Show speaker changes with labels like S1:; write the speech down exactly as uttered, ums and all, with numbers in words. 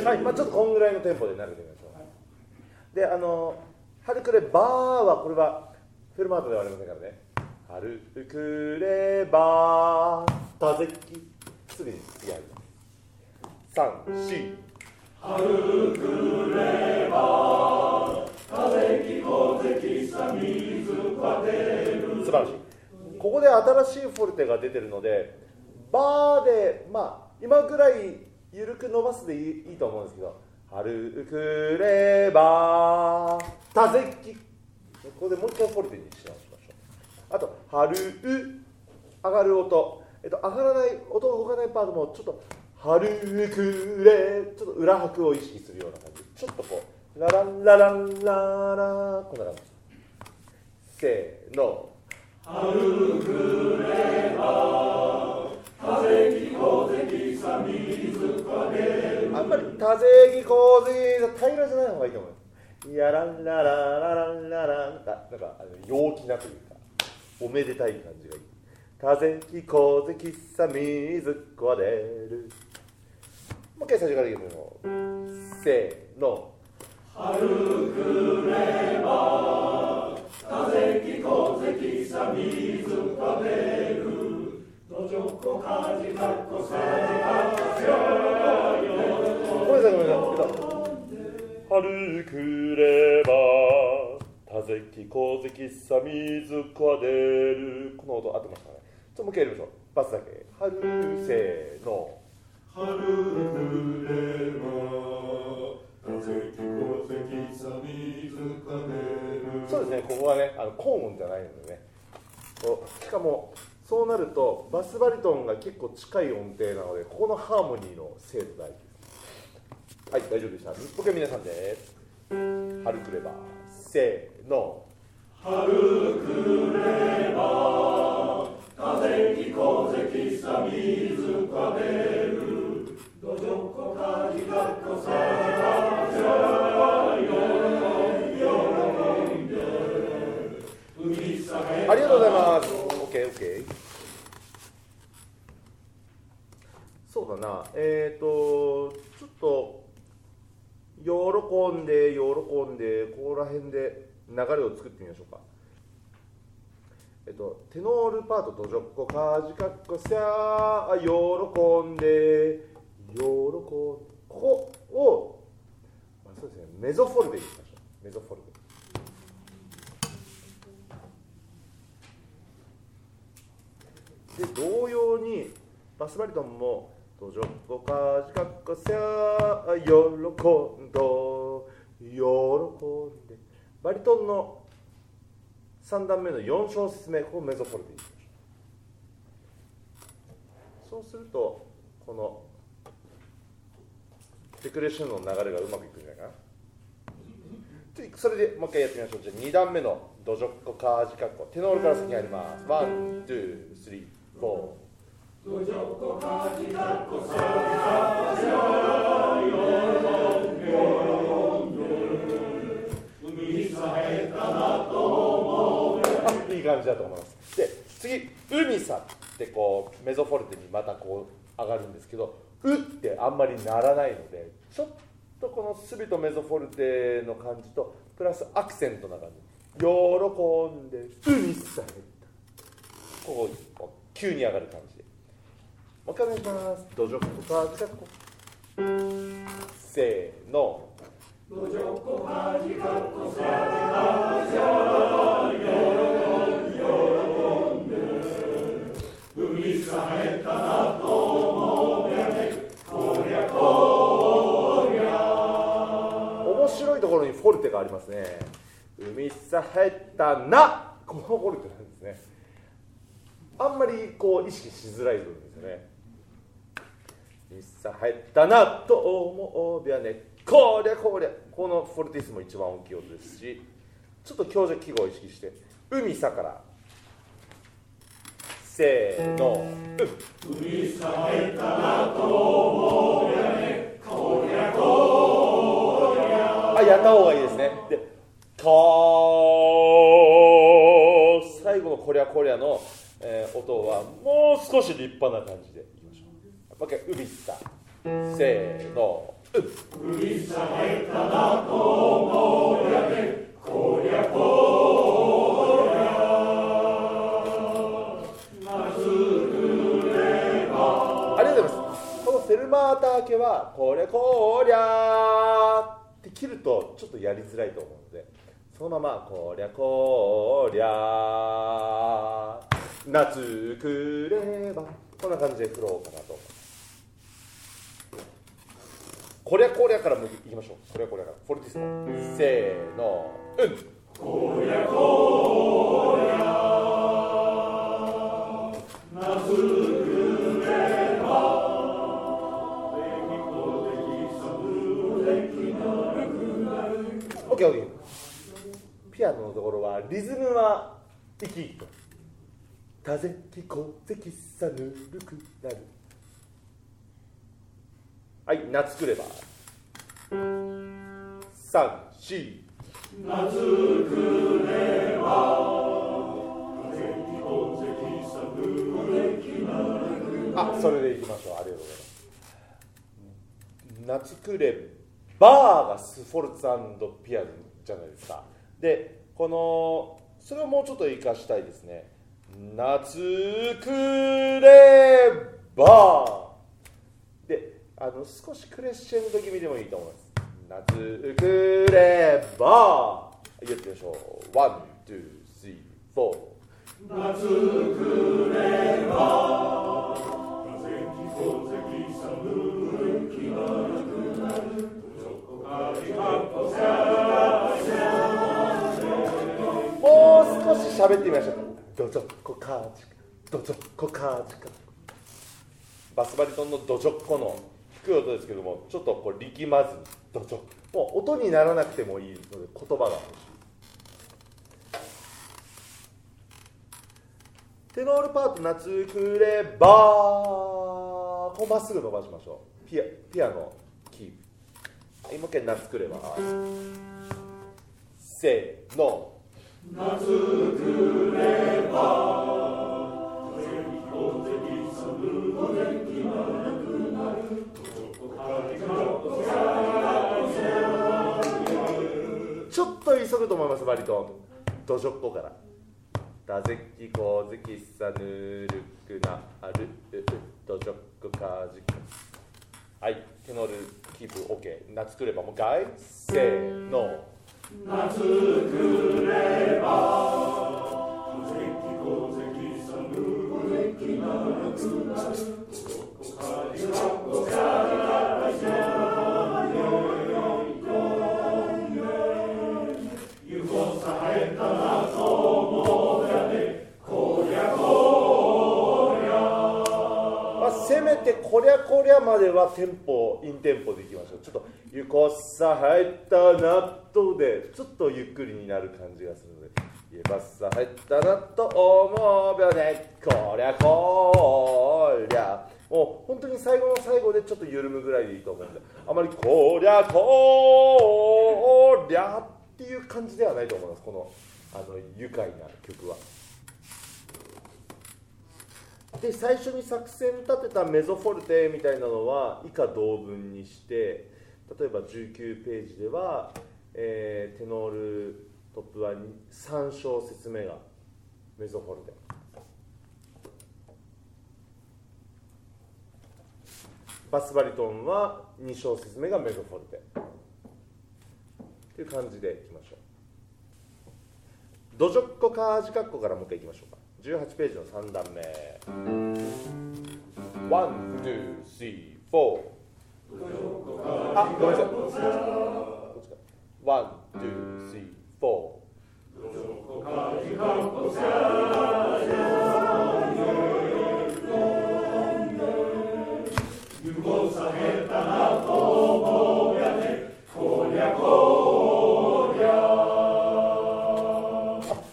S1: はい、まあ、ちょっとこんぐらいのテンポで投げてみましょう。で、あの春くればーはこれはフェルマートではありませんからね。春くればーたぜき、すぐに次入ります。さん、よん。
S2: 春くればたぜきこぜきさ水かける。
S1: 素晴らしい。ここで新しいフォルテが出てるので、バーで、まあ、今ぐらい緩く伸ばすでいい、いいと思うんですけど、春くればたぜき、ここでもう一回フォルテにし直しましょう。あと、春う、上がる音、えっと、上がらない、音動かないパートも、ちょっと、春くれ、ちょっと裏拍を意識するような感じ。ちょっとこう、ラランラランララ、こんな感じ。せーの。
S2: 春くればたぜきこぜきさ水かける。
S1: あんまりたぜきこぜき平らじゃない方がいいと思います。やらんららららんららん、なんかあの陽気なというかおめでたい感じがいい。たぜきこぜきさ水かける。もう一回最初から言うの。せーの。
S2: 春くればたぜきこぜきさ水かける。どじょっこかじかっこさじかっこしゃよ。
S1: ごめんなさいごめんなさい。春くればたぜきこぜきさ水かける。この音合ってますかね。ちょっともう一回やりましょう。バツだけ。春せーの。
S2: 春くればたぜきこぜきさ水かける。
S1: そうですね、ここはね、あの高音じゃないのでね。しかもそうなるとバスバリトンが結構近い音程なので、ここのハーモニーの精度大事です。はい、大丈夫でした。日本皆さんです。春くればせーの。
S2: 春くればたぜきこぜきさ水かける。どじょっこかじかっこさじかっこしゃよ。喜んで海さへ。
S1: ありがとうございます。OK OK。そうだな、えっ、ー、とちょっと喜んで喜んでここら辺で流れを作ってみましょうか。えっと、テノールパート、どじょっこかじかっこしゃー、喜んで喜んで、ここを、まあ、そうですね、メゾフォルテにしましょう。メゾフォルテで、同様にバスバリトンもどじょっこかじかっこしゃー、喜んど喜んで、バリトンのさん段目のよん小節目、ここをメゾフォルテにしましょう。そうするとこのデクレッションの流れがうまくいくんじゃないかな。それでもう一回やってみましょう。じゃあに段目のどじょっこかじかっこ、テノールから先入ります。ワン、ツー、スリー、フォ
S2: ー。どじょっこかじかっこさじかっこしゃよ。喜んで海さえたなと思う。
S1: あ、いい感じだと思います。で、次、海さってこうメゾフォルテにまたこう上がるんですけど、うってあんまりならないので、ちょっとこのスビとメゾフォルテの感じとプラスアクセントな感じ。喜んで海さえた、こう急に上がる感じで。もう一回お願いします。どじょっこかじかっこ、せーの。
S2: どじょっこかじかっこさじかっこしゃよ。喜んで海さえたなと思うやね。こりゃこりゃ。
S1: 面白いところにフォルテがありますね。海さえたな、このフォルテなんですね。あんまりこう意識しづらい部分ですよね。海さえたなと思うやね。こりゃこりゃ、このフォルティスも一番大きい音ですし、ちょっと強弱記号を意識して海さからせーの、
S2: うん、海さえたなと思うやね。こりゃこりゃ。
S1: あ、やった方がいいですね。で、こー、最後のこりゃこりゃの、えー、音はもう少し立派な感じでいきましょう。もう一回海さ、せーの、 うん
S2: 降りさえたなと思うやでこりゃこりゃなつくれば。
S1: ありがとうございます。このフェルマータ明けはこれこりゃって切るとちょっとやりづらいと思うので、そのままこりゃこりゃ夏くれば、こんな感じで振ろうかなと思います。こりゃこりゃからもいきましょう。こりゃこりゃからフォルティスモせーの、うん
S2: こりゃこりゃ夏くれば。
S1: オッケーオッケー。ピアノのところはリズムは生き生きと。たぜきこぜきさぬるくなる。はい、夏くれば。三四。
S2: 夏くれば。
S1: あ、それでいきましょう。ありがとうございます。夏くればーがスフォルツ&ピアノじゃないですか。で、このそれをもうちょっと生かしたいですね。夏くればーで、あの少しクレッシェンド気味でもいいと思います。夏くればー言ってみましょう。ワン、ツー、スリー、フォー。
S2: 夏くれば。風きこぜきさむきなくなる。
S1: もう少し喋ってみましょう。ドジョッコカージカ、ドジョッコカージカ。バスバリトンのドジョッコの低い音ですけども、ちょっとこう力まずにドジョッコ、もう音にならなくてもいいので言葉が欲しい。テノールパート夏くればー、こうまっすぐ伸ばしましょう。ピア、ピアノキープ。もう一回夏くれば。せーの。
S2: 夏くれば。風にこぜきさむお天気がなくなる。
S1: ちょっと急ぐと思います、割と。ドジョッコから。だぜきこぜきさぬるくなる。ドジョッコカジカ。はい、テノールキープ OK。夏くればもう一回。せーの。
S2: 夏くれば。風きこぜきさむお天気がなくなる。ゆこさえたなと思うやでこりゃこりゃ。
S1: まあ、せめてこりゃこりゃまではテンポインテンポでいきましょう。ちょっとゆこさ入ったなとでちょっとゆっくりになる感じがするので、ゆこさ入ったなと思うよねこりゃこりゃ。もう本当に最後の最後でちょっと緩むぐらいでいいと思うんで、あまりこりゃこりゃっていう感じではないと思います。このあの愉快な曲は。で、最初に作戦立てたメゾフォルテみたいなのは以下同文にして、例えばじゅうきゅうページでは、えー、テノールトップはさん小節目がメゾフォルテ、バスバリトンはに小節目がメゾフォルテという感じでいきましょう。ドジョッコカージカッコからもう一回いきましょうか。じゅうはちページのさん段目。ワン、ツー、スリー、フォー。あ、ごめんなさい。ワン、ツー、